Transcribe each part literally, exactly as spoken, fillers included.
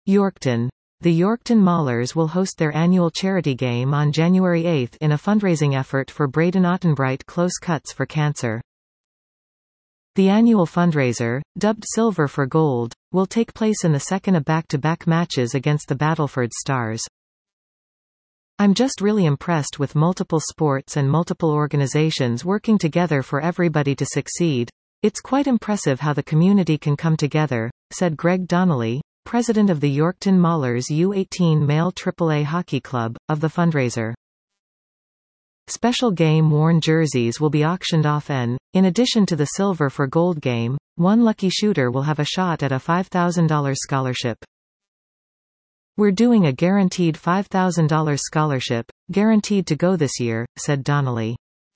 Yorkton. The Yorkton Maulers will host their annual charity game on January eighth in a fundraising effort for Braden Ottenbright Close Cuts for Cancer. The annual fundraiser, dubbed Silver for Gold, will take place in the second of back-to-back matches against the Battleford Stars. I'm just really impressed with multiple sports and multiple organizations working together for everybody to succeed. It's quite impressive how the community can come together, said Greg Donnelly, president of the Yorkton Maulers U eighteen Male triple A Hockey Club, of the fundraiser. Special game-worn jerseys will be auctioned off and, in addition to the Silver for Gold game, one lucky shooter will have a shot at a five thousand dollars scholarship. We're doing a guaranteed five thousand dollars scholarship, guaranteed to go this year, said Donnelly.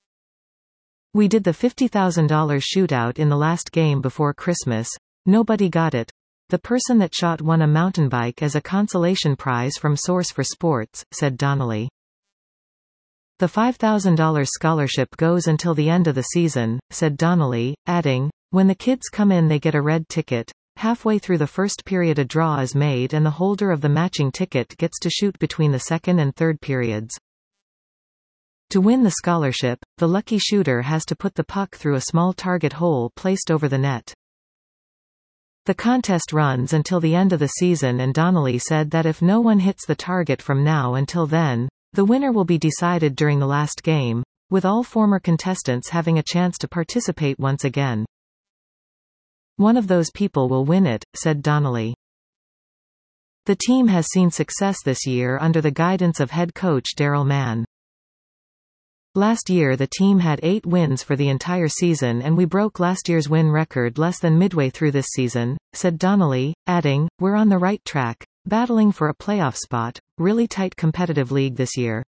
We did the fifty thousand dollars shootout in the last game before Christmas. Nobody got it. The person that shot won a mountain bike as a consolation prize from Source for Sports, said Donnelly. The five thousand dollars scholarship goes until the end of the season, said Donnelly, adding, when the kids come in they get a red ticket. Halfway through the first period a draw is made and the holder of the matching ticket gets to shoot between the second and third periods. To win the scholarship, the lucky shooter has to put the puck through a small target hole placed over the net. The contest runs until the end of the season, and Donnelly said that if no one hits the target from now until then, the winner will be decided during the last game, with all former contestants having a chance to participate once again. One of those people will win it, said Donnelly. The team has seen success this year under the guidance of head coach Daryl Mann. Last year the team had eight wins for the entire season and we broke last year's win record less than midway through this season, said Donnelly, adding, we're on the right track, battling for a playoff spot, really tight competitive league this year.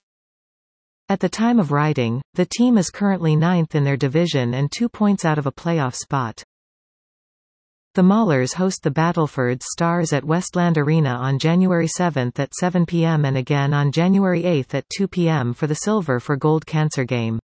At the time of writing, the team is currently ninth in their division and two points out of a playoff spot. The Maulers host the Battleford Stars at Westland Arena on January seventh at seven p m and again on January eighth at two p m for the Silver for Gold Cancer game.